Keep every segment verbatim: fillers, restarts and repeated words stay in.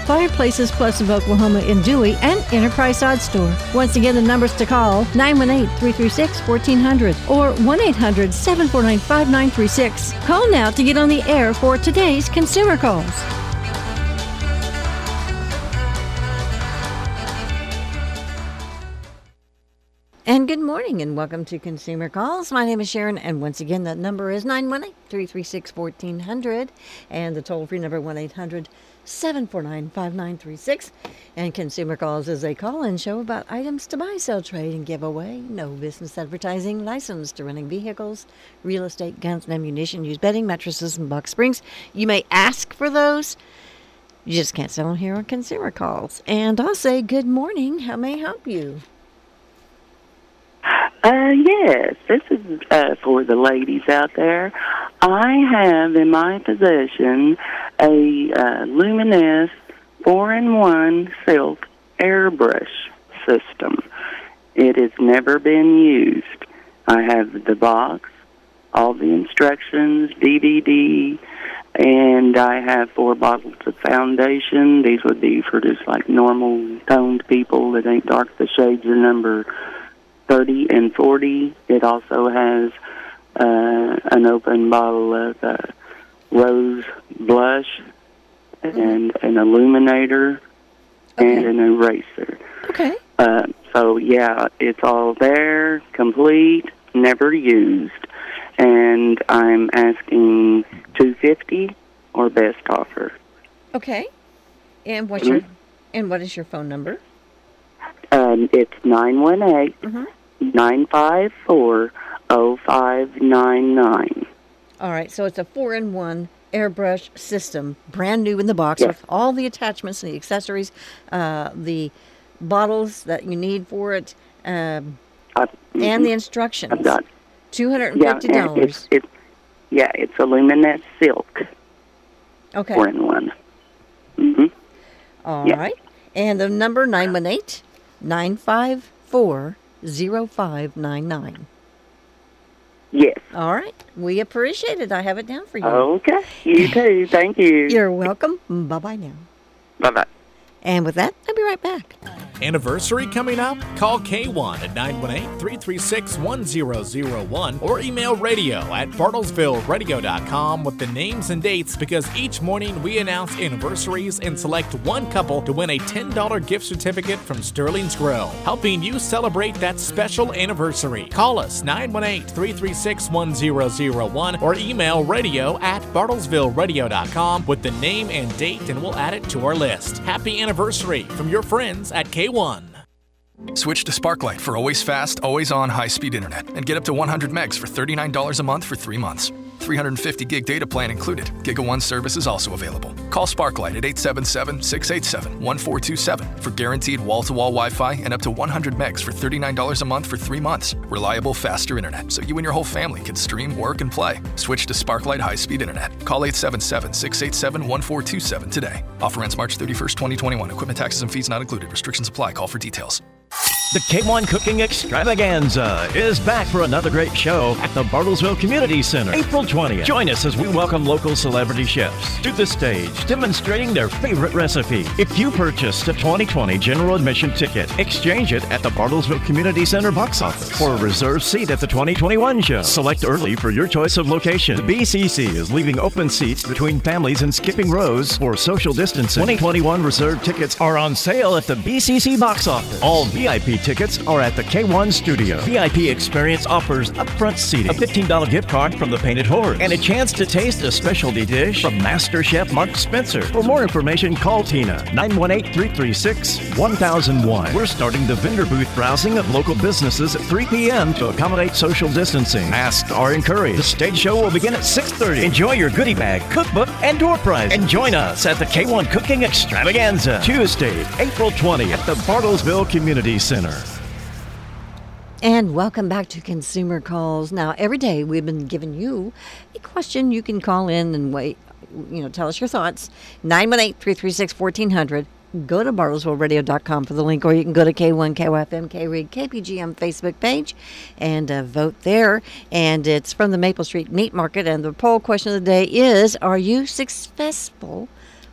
Fireplaces Plus of Oklahoma in Dewey, and Enterprise Sod Store. Once again, the numbers to call, nine one eight, three three six, one four zero zero or one eight hundred, seven four nine, five nine three six. Call now to get on the air for today's Consumer Calls. And good morning and welcome to Consumer Calls. My name is Sharon, and once again, that number is nine one eight, three three six, one four zero zero and the toll-free number one eight hundred, seven four nine, five nine three six. And Consumer Calls is a call-in show about items to buy, sell, trade, and give away. No business advertising, licensed to running vehicles, real estate, guns and ammunition, used bedding, mattresses, and box springs. You may ask for those. You just can't sell them here on Consumer Calls. And I'll say good morning. How may I help you? Uh, yes, this is uh, for the ladies out there. I have in my possession a uh, Luminous four in one silk airbrush system. It has never been used. I have the box, all the instructions, D V D, and I have four bottles of foundation. These would be for just like normal toned people that ain't dark. The shades are number thirty and forty. It also has uh, an open bottle of uh, rose blush and an illuminator Okay. and an eraser. Okay. Uh, so, yeah, it's all there, complete, never used. And I'm asking two hundred fifty dollars or best offer. Okay. And what's Mhm. your and what is your phone number? Um, it's nine one eight, Mm-hmm. nine five four, zero five nine nine. All right, so it's a four-in-one airbrush system, brand new in the box, Yes. with all the attachments, the accessories, uh, the bottles that you need for it, um, Uh, and the mhm. instructions. I've got two hundred yeah, fifty and dollars. it's, it's yeah, it's a Luminous silk Okay. four in one. Mm-hmm. All yeah. right. And the number nine one eight, nine five four, zero five nine nine. Yes. All right. We appreciate it. I have it down for you. Okay. You too. Thank you. You're welcome. Bye-bye now. Bye bye. And with that, I'll be right back. Anniversary coming up? Call K one at nine one eight, three three six, one zero zero one or email radio at bartlesville radio dot com with the names and dates, because each morning we announce anniversaries and select one couple to win a ten dollars gift certificate from Sterling's Grill, helping you celebrate that special anniversary. Call us nine one eight, three three six, one zero zero one or email radio at bartlesville radio dot com with the name and date, and we'll add it to our list. Happy anniversary from your friends at K one. Switch to Sparklight for always fast, always on high-speed internet and get up to one hundred megs for thirty-nine dollars a month for three months. three hundred fifty gig data plan included. Giga One service is also available. Call Sparklight at eight seven seven, six eight seven, one four two seven for guaranteed wall-to-wall Wi-Fi and up to one hundred megs for thirty-nine dollars a month for three months. Reliable, faster internet so you and your whole family can stream, work, and play. Switch to Sparklight high-speed internet. Call eight seven seven, six eight seven, one four two seven today. Offer ends March thirty-first, twenty twenty-one. Equipment, taxes, and fees not included. Restrictions apply. Call for details. The K one Cooking Extravaganza is back for another great show at the Bartlesville Community Center, April twentieth. Join us as we welcome local celebrity chefs to the stage, demonstrating their favorite recipe. If you purchased a twenty twenty general admission ticket, exchange it at the Bartlesville Community Center box office for a reserved seat at the twenty twenty-one show. Select early for your choice of location. The B C C is leaving open seats between families and skipping rows for social distancing. twenty twenty-one reserved tickets are on sale at the B C C box office. All V I P tickets are at the K one studio. V I P experience offers upfront seating, a fifteen dollars gift card from the Painted Horse, and a chance to taste a specialty dish from Master Chef Mark Spencer. For more information, call Tina, nine one eight, three three six, one thousand one. We're starting the vendor booth browsing of local businesses at three p.m. to accommodate social distancing. Masks are encouraged. The stage show will begin at six thirty. Enjoy your goodie bag, cookbook, and door prize. And join us at the K one Cooking Extravaganza, Tuesday, April twentieth at the Bartlesville Community Center. And welcome back to Consumer Calls. Now, every day we've been giving you a question. You can call in and wait, you know, tell us your thoughts. nine one eight, three three six, one four zero zero. Go to bartlesville radio dot com for the link, or you can go to K one, K O F M, K-Rig, K P G M Facebook page and uh, vote there. And it's from the Maple Street Meat Market. And the poll question of the day is, are you successful?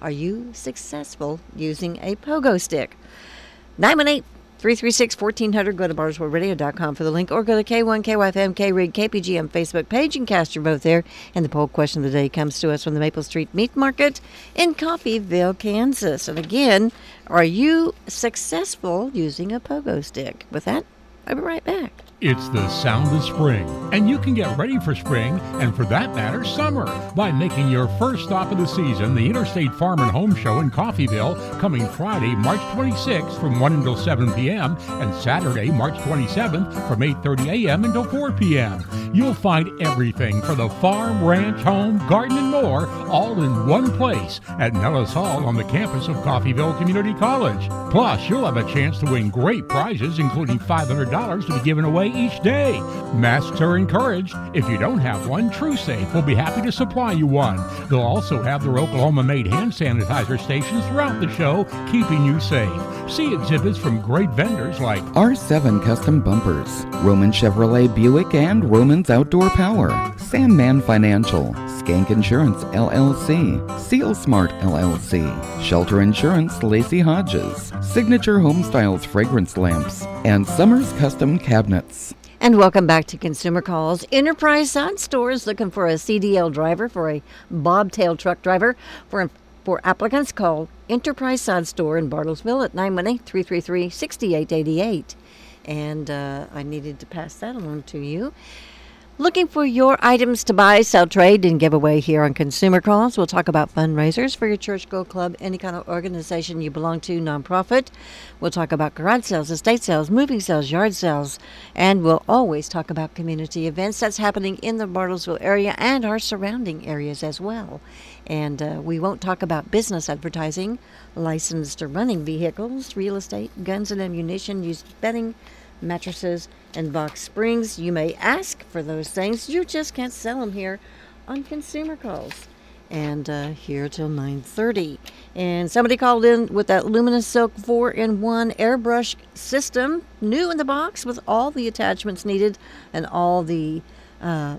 Are you successful using a pogo stick? nine one eight, three three six, one four zero zero. Go to bartlesville radio dot com for the link, or go to K one K Y F M, K-Rig, K P G M Facebook page and cast your vote there. And the poll question of the day comes to us from the Maple Street Meat Market in Coffeyville, Kansas. And again, are you successful using a pogo stick? With that, I'll be right back. It's the sound of spring, and you can get ready for spring, and for that matter, summer, by making your first stop of the season, the Interstate Farm and Home Show in Coffeyville, coming Friday, March twenty-sixth from one until seven p.m., and Saturday, March twenty-seventh from eight thirty a.m. until four p.m. You'll find everything for the farm, ranch, home, garden, and more, all in one place at Nellis Hall on the campus of Coffeyville Community College. Plus, you'll have a chance to win great prizes, including five hundred dollars to be given away each day. Masks are encouraged. If you don't have one, TrueSafe will be happy to supply you one. They'll also have their Oklahoma-made hand sanitizer stations throughout the show, keeping you safe. See exhibits from great vendors like R seven Custom Bumpers, Roman Chevrolet Buick and Roman's Outdoor Power, Sandman Financial, Skank Insurance L L C, Seal Smart L L C, Shelter Insurance Lacey Hodges, Signature Home Styles Fragrance Lamps, and Summers Custom Cabinets. And welcome back to Consumer Calls. Enterprise Side Store is looking for a C D L driver, for a bobtail truck driver. For for applicants, call Enterprise Side Store in Bartlesville at nine one eight, three three three, six eight eight eight. And uh, I needed to pass that along to you. Looking for your items to buy, sell, trade, and give away here on Consumer Calls. We'll talk about fundraisers for your church, school, club, any kind of organization you belong to, nonprofit. We'll talk about garage sales, estate sales, moving sales, yard sales, and we'll always talk about community events that's happening in the Bartlesville area and our surrounding areas as well. And uh, we won't talk about business advertising, licensed or running vehicles, real estate, guns and ammunition, used bedding, mattresses, and box springs. You may ask for those things. You just can't sell them here on Consumer Calls. And uh, here till nine thirty. And somebody called in with that Luminous Silk four in one airbrush system, new in the box with all the attachments needed and all the uh,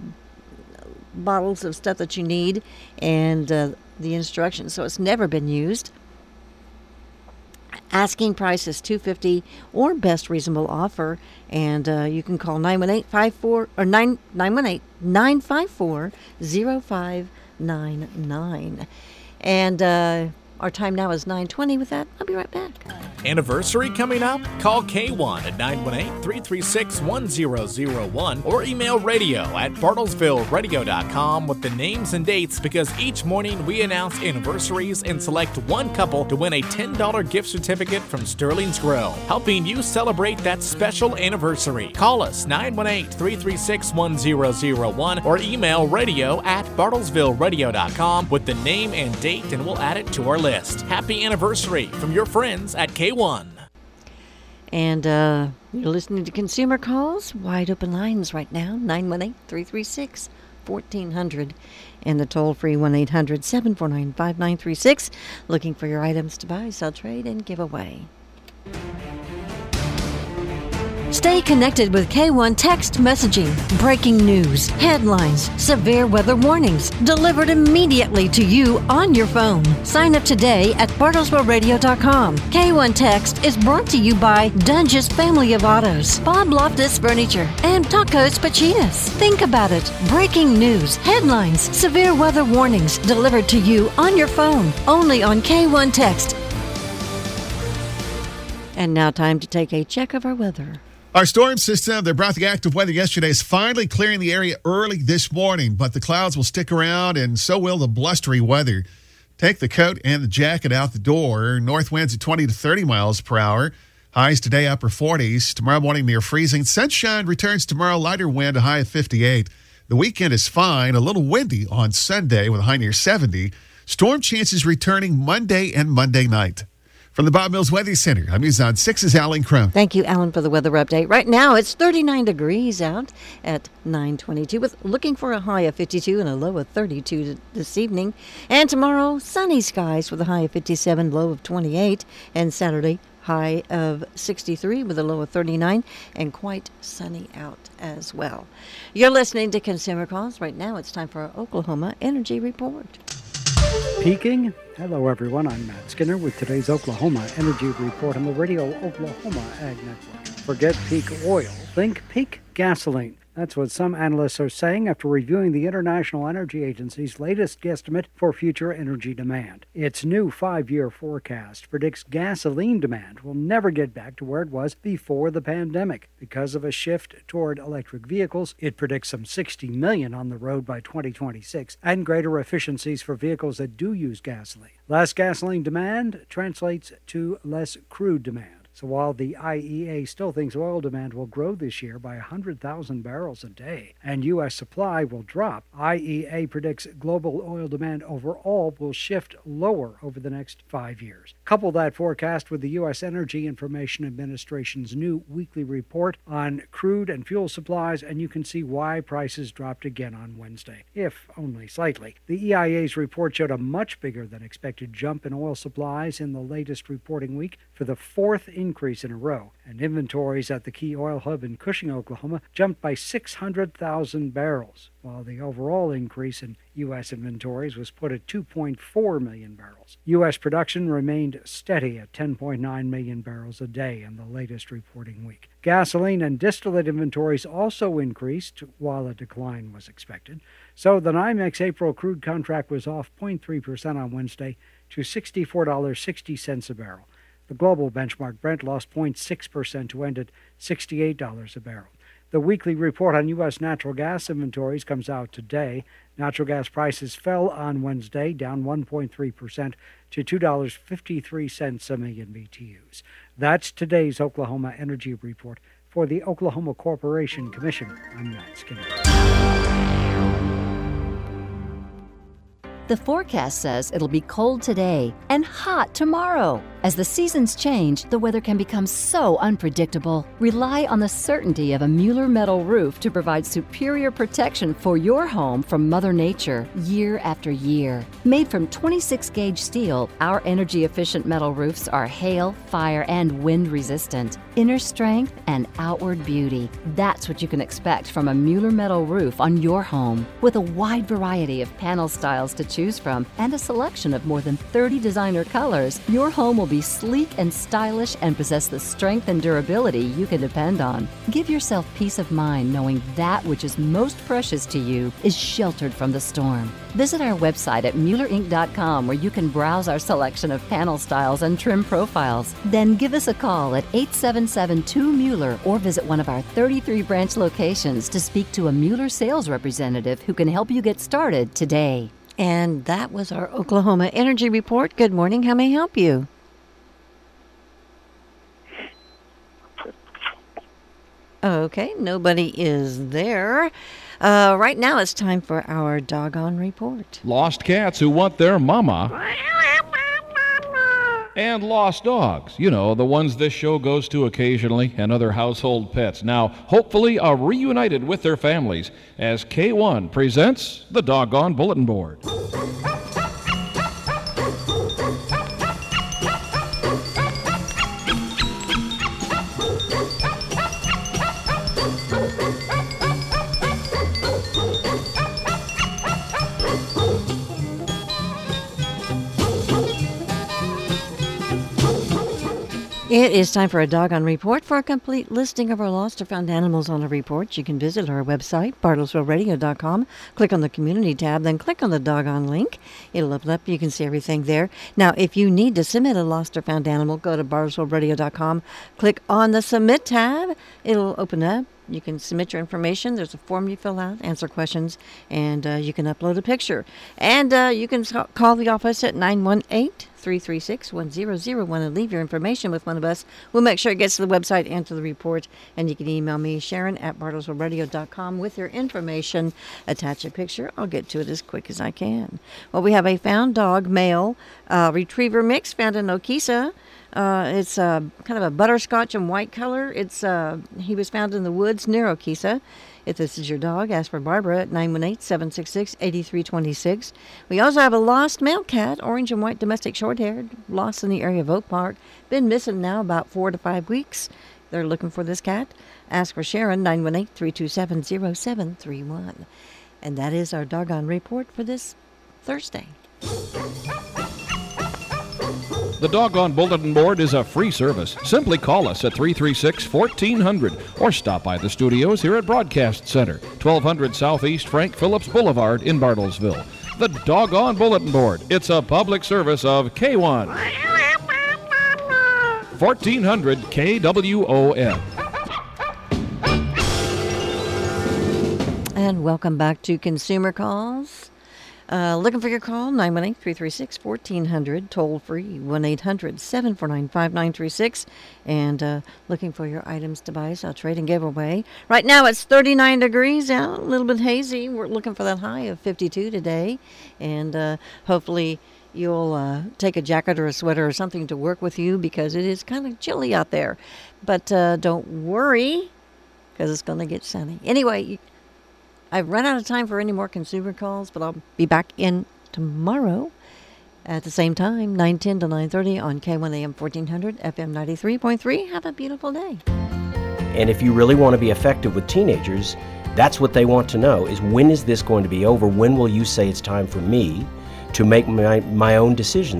bottles of stuff that you need and uh, the instructions. So it's never been used. Asking price is two hundred fifty dollars or best reasonable offer, and uh, you can call nine one eight, five four or nine one eight, nine five four, zero five nine nine. And uh, our time now is nine twenty. With that, I'll be right back. Anniversary coming up? Call K one at nine one eight, three three six, one zero zero one or email radio at bartlesville radio dot com with the names and dates, because each morning we announce anniversaries and select one couple to win a ten dollars gift certificate from Sterling's Grill, helping you celebrate that special anniversary. Call us nine one eight, three three six, one zero zero one or email radio at bartlesville radio dot com with the name and date, and we'll add it to our list. Happy anniversary from your friends at K one. And uh, you're listening to Consumer Calls, wide open lines right now, nine one eight, three three six, one four zero zero, and the toll-free one eight hundred, seven four nine, five nine three six, looking for your items to buy, sell, trade, and give away. Stay connected with K one text messaging, breaking news, headlines, severe weather warnings, delivered immediately to you on your phone. Sign up today at bartlesville radio dot com. K one Text is brought to you by Dunge's Family of Autos, Bob Loftus Furniture, and Tacos Pachitas. Think about it. Breaking news, headlines, severe weather warnings, delivered to you on your phone. Only on K one Text. And now time to take a check of our weather. Our storm system that brought the active weather yesterday is finally clearing the area early this morning, but the clouds will stick around, and so will the blustery weather. Take the coat and the jacket out the door. North winds at twenty to thirty miles per hour. Highs today upper forties. Tomorrow morning near freezing. Sunshine returns tomorrow. Lighter wind, a high of fifty-eight. The weekend is fine. A little windy on Sunday with a high near seventy. Storm chances returning Monday and Monday night. From the Bob Mills Weather Center, I'm News on six's Alan Crone. Thank you, Alan, for the weather update. Right now, it's thirty-nine degrees out at nine twenty-two, with looking for a high of fifty-two and a low of thirty-two this evening. And tomorrow, sunny skies with a high of fifty-seven, low of twenty-eight. And Saturday, high of sixty-three with a low of thirty-nine, and quite sunny out as well. You're listening to Consumer Calls. Right now, it's time for our Oklahoma Energy Report. Peaking? Hello, everyone. I'm Matt Skinner with today's Oklahoma Energy Report on the Radio Oklahoma Ag Network. Forget peak oil. Think peak gasoline. That's what some analysts are saying after reviewing the International Energy Agency's latest guesstimate for future energy demand. Its new five-year forecast predicts gasoline demand will never get back to where it was before the pandemic. Because of a shift toward electric vehicles, it predicts some sixty million on the road by twenty twenty-six and greater efficiencies for vehicles that do use gasoline. Less gasoline demand translates to less crude demand. So while the I E A still thinks oil demand will grow this year by one hundred thousand barrels a day and U S supply will drop, I E A predicts global oil demand overall will shift lower over the next five years. Couple that forecast with the U S Energy Information Administration's new weekly report on crude and fuel supplies, and you can see why prices dropped again on Wednesday, if only slightly. The E I A's report showed a much bigger than expected jump in oil supplies in the latest reporting week for the fourth increase in a row, and inventories at the key oil hub in Cushing, Oklahoma, jumped by six hundred thousand barrels, while the overall increase in U S inventories was put at two point four million barrels. U S production remained steady at ten point nine million barrels a day in the latest reporting week. Gasoline and distillate inventories also increased, while a decline was expected. So the NYMEX April crude contract was off zero point three percent on Wednesday to sixty-four dollars and sixty cents a barrel. The global benchmark Brent lost zero point six percent to end at sixty-eight dollars a barrel. The weekly report on U S natural gas inventories comes out today. Natural gas prices fell on Wednesday, down one point three percent to two dollars and fifty-three cents a million B T Us. That's today's Oklahoma Energy Report. For the Oklahoma Corporation Commission, I'm Matt Skinner. The forecast says it'll be cold today and hot tomorrow. As the seasons change, the weather can become so unpredictable. Rely on the certainty of a Mueller metal roof to provide superior protection for your home from Mother Nature year after year. Made from twenty-six gauge steel, our energy-efficient metal roofs are hail, fire, and wind resistant. Inner strength and outward beauty. That's what you can expect from a Mueller metal roof on your home. With a wide variety of panel styles to choose from and a selection of more than thirty designer colors, your home will be sleek and stylish and possess the strength and durability you can depend on. Give yourself peace of mind knowing that which is most precious to you is sheltered from the storm. Visit our website at Mueller Inc dot com where you can browse our selection of panel styles and trim profiles. Then give us a call at eight seven seven two Mueller or visit one of our thirty-three branch locations to speak to a Mueller sales representative who can help you get started today. And that was our Oklahoma Energy Report. Good morning. How may I help you? Okay, nobody is there. Uh, right now it's time for our Doggone Report. Lost cats who want their mama. And lost dogs, you know, the ones this show goes to occasionally, and other household pets. Now, hopefully are reunited with their families as K one presents the Doggone Bulletin Board. It is time for a Doggone Report. For a complete listing of our lost or found animals on the report, you can visit our website, bartlesville radio dot com. Click on the Community tab, then click on the Doggone link. It'll open up. You can see everything there. Now, if you need to submit a lost or found animal, go to bartlesville radio dot com. Click on the Submit tab. It'll open up. You can submit your information. There's a form you fill out, answer questions, and uh, you can upload a picture. And uh, you can call the office at nine one eight, three three six, one zero zero one and leave your information with one of us. We'll make sure it gets to the website and to the report. And you can email me, Sharon, at bartlesville radio dot com with your information. Attach a picture. I'll get to it as quick as I can. Well, we have a found dog, male, uh, retriever mix found in Okesa. Uh, it's uh, kind of a butterscotch and white color. It's uh, he was found in the woods near Okesa. If this is your dog, ask for Barbara at nine one eight, seven six six, eight three two six. We also have a lost male cat, orange and white domestic short-haired, lost in the area of Oak Park. Been missing now about four to five weeks. They're looking for this cat. Ask for Sharon, nine one eight, three two seven, zero seven three one. And that is our Doggone Report for this Thursday. The Doggone Bulletin Board is a free service. Simply call us at three three six, one four zero zero or stop by the studios here at Broadcast Center, twelve hundred Southeast Frank Phillips Boulevard in Bartlesville. The Doggone Bulletin Board. It's a public service of K one. fourteen hundred K W O N. And welcome back to Consumer Calls. Uh, looking for your call, nine one eight, three three six, one four zero zero, toll free, one eight hundred, seven four nine, five nine three six. And uh, looking for your items to buy, sell, trade, and give away. Right now it's thirty-nine degrees out, a little bit hazy. We're looking for that high of fifty-two today. And uh, hopefully you'll uh, take a jacket or a sweater or something to work with you because it is kind of chilly out there. But uh, don't worry because it's going to get sunny. Anyway, you, I've run out of time for any more consumer calls, but I'll be back in tomorrow at the same time, nine ten to nine thirty on K one A M fourteen hundred, F M ninety-three point three. Have a beautiful day. And if you really want to be effective with teenagers, that's what they want to know is when is this going to be over? When will you say it's time for me to make my, my own decisions?